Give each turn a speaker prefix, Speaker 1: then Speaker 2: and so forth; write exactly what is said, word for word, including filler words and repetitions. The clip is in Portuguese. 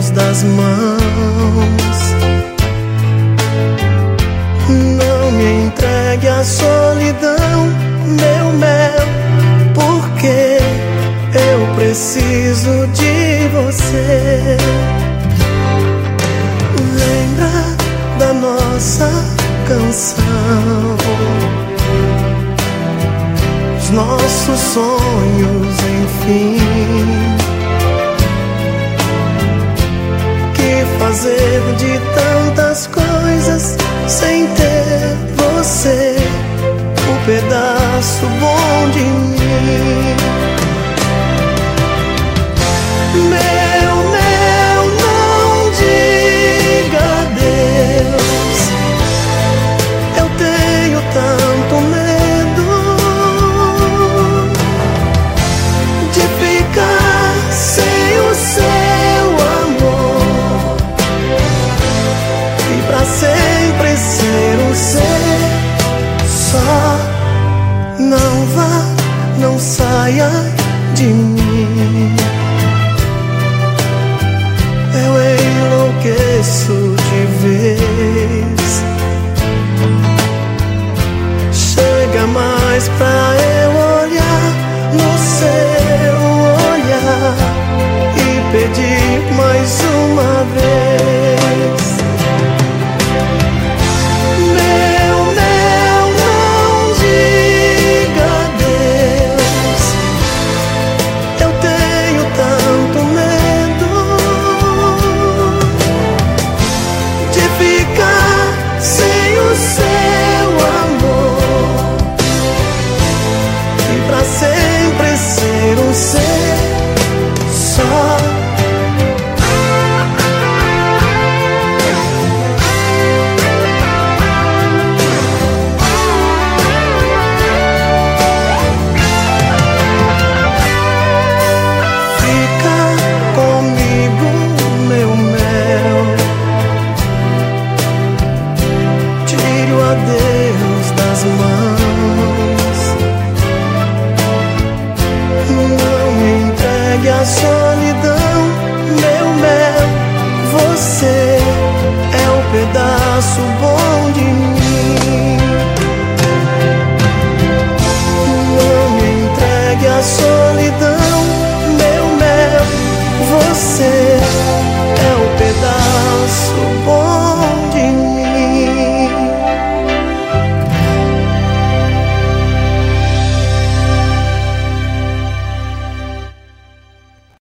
Speaker 1: dedos das mãos. Não me entregue à solidão, meu mel, porque eu preciso de você. Lembra da nossa canção, os nossos sonhos, enfim. Que fazer de tantas coisas sem ter você, um pedaço bom de mim.